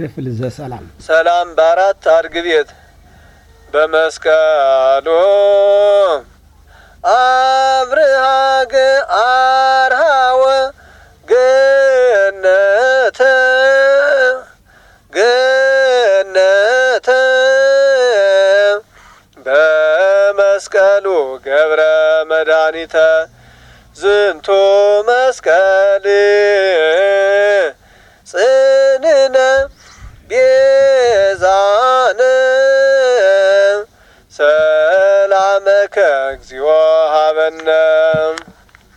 ክፍል ዘሰላም ሰላም በአራት አርግቤት በመስቀሉ አብርሃገ አርሃወ ገነተ በመስቀሉ ገብረ መድኃኒተ ዝንቱ መስቀል ጽንዕነ ቤዛነ ሰላመከ እግዚኦ ሀበነ